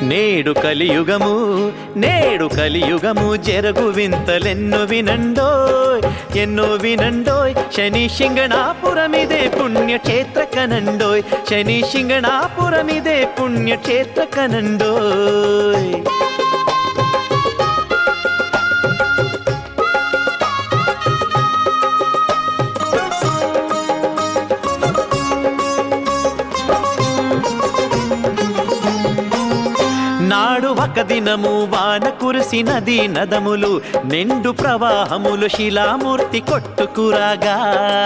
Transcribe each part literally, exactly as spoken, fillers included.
నేడు కలియుగము నేడు కలియుగము జరుగు వింతలెన్నో వినండోయ్ ఎన్నో వినండోయ్ శని శింగణాపురమిదే పుణ్యక్షేత్ర కనండోయ్ శని శింగణాపురమిదే పుణ్యక్షేత్ర కనండోయ్ నాడు ఒక దినము వాన కురిసినది నదములు నిండు ప్రవాహములు శిలామూర్తి కొట్టుకురాగా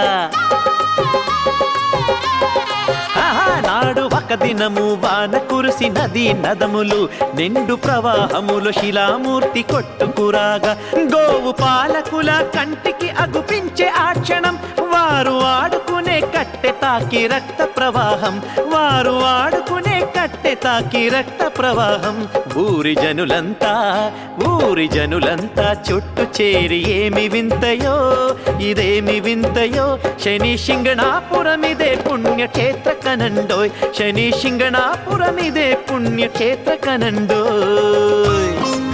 నాడు ఒక దినము వాన కురిసినది నదములు నిండు ప్రవాహములు శిలామూర్తి కొట్టుకురాగా గోవు పాలకుల కంటికి అగుపించే ఆ క్షణం వారు ఆడుకునే కట్టె తాకి రక్త ప్రవాహం వారు ఆడుకునే కట్టె తాకి రక్త ప్రవాహం ఊరి జనులంతా ఊరి జనులంతా చుట్టూ చేరి ఏమి వింతయో ఇదేమి వింతయో శని శింగణాపురమిదే పుణ్యక్షేత్ర కనండోయ్ శని శింగణాపురమిదే పుణ్యక్షేత్ర కనండోయ్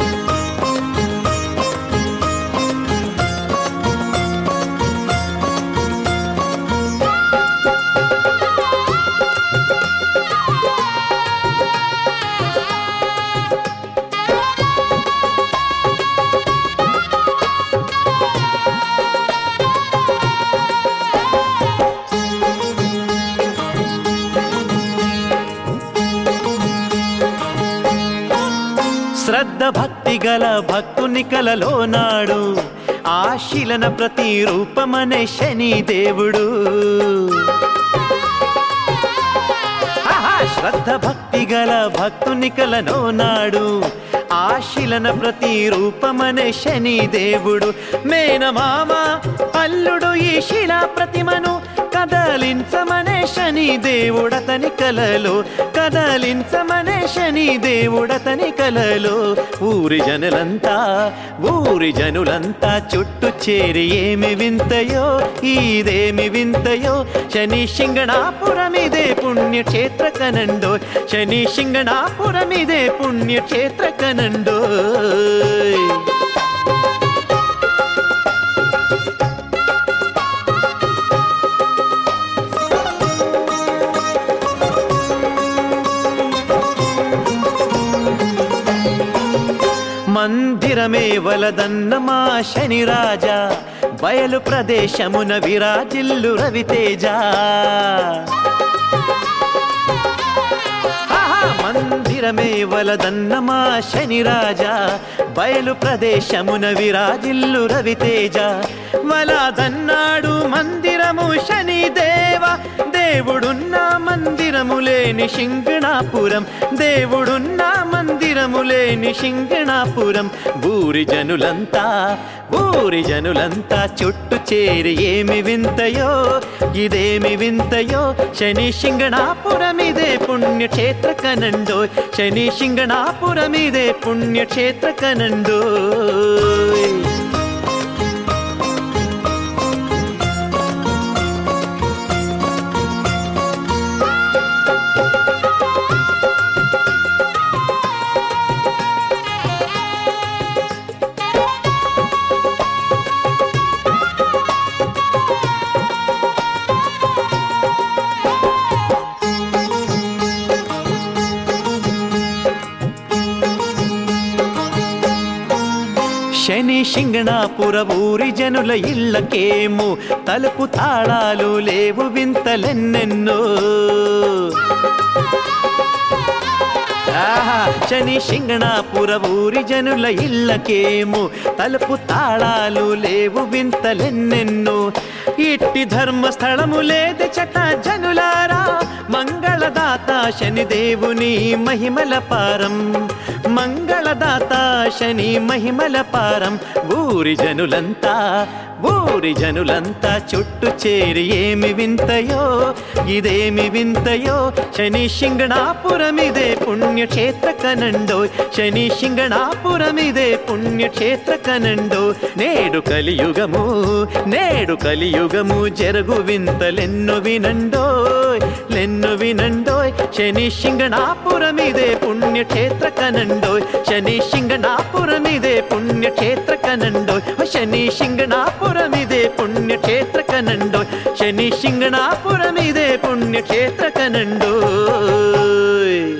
శ్రద్ధ భక్తి గల భక్తుని కలలో నాడు ఆశీలన ప్రతి రూపమనే శని దేవుడు శ్రద్ధ భక్తి గల భక్తుని కలలో నాడు ఆశీలన ప్రతి రూపమనే శని దేవుడు మేనమామ అల్లుడు ఈ శిలా ప్రతిమను కదలించమనే శని దేవుడతని కలలో కదలించమనే శని దేవుడతని కలలో ఊరి జనులంతా ఊరి జనులంతా చుట్టూ చేరి ఏమి వింతయో ఇదేమి వింతయో శని శింగణాపురమిదే పుణ్యక్షేత్ర కనండోయ్ శని శింగణాపురమిదే పుణ్యక్షేత్ర కనండోయ్ మందిరమే వలదన్న మా శని రాజా బయలు ప్రదేశమున విరాజిల్లు రవితేజ మందిరమే వలదన్న మా శని రాజా బయలు ప్రదేశమున విరాజిల్లు రవితేజ వలదన్నాడు మందిరము శని దేవ దేవుడున్న మందిరము లేని శింగణాపురం దేవుడున్న మందిరము లేని శింగణాపురం ఊరి జనులంతా ఊరి జనులంతా చుట్టూ చేరి ఏమి వింతయో ఇదేమి వింతయో శని శింగణాపురమిదే పుణ్యక్షేత్ర కనండోయ్ శని శింగణాపురమిదే పుణ్యక్షేత్ర కనండోయ్ శని శింగణాపుర ఊరి జనుల ఇళ్ళకేమో తలుపు తాళాలు లేవు వింతలెన్నెన్నో ఆహా శని శింగణాపుర ఊరి జనుల ఇళ్ళకేమో తలుపు తాళాలు లేవు వింతలెన్నెన్నో ఇట్టి ధర్మస్థలము లేద చట జనులారా మంగళదాత శని దేవుని మహిమల పారం మంగళదాత శని మహిమల పారం ఊరి జనులంతా ఊరి జనులంతా చుట్టూ చేరి ఏమి వింతయో ఇదేమి వింతయో శని శింగణాపురమిదే పుణ్యక్షేత్ర కనండోయ్ శని శింగణాపురమిదే పుణ్యక్షేత్ర కనండోయ్ నేడు కలియుగము నేడు కలియుగము జరుగు వింతలెన్నో వినండోయ్ ಇನ್ನು ವಿನಂಡೋಯ್ ಶನಿ ಶಿಂಗಣಾಪುರಮಿದೆ ಪುಣ್ಯಕ್ಷೇತ್ರ ಕನಂಡೋಯ್ ಶನಿ ಶಿಂಗಣಾಪುರಮಿದೆ ಪುಣ್ಯಕ್ಷೇತ್ರ ಕನಂಡೋಯ್ ಶನಿ ಶಿಂಗಣಾಪುರಮಿದೆ ಪುಣ್ಯಕ್ಷೇತ್ರ ಕನಂಡೋಯ್ ಶನಿ ಶಿಂಗಣಾಪುರಮಿದೆ ಪುಣ್ಯಕ್ಷೇತ್ರ ಕನಂಡೋಯ್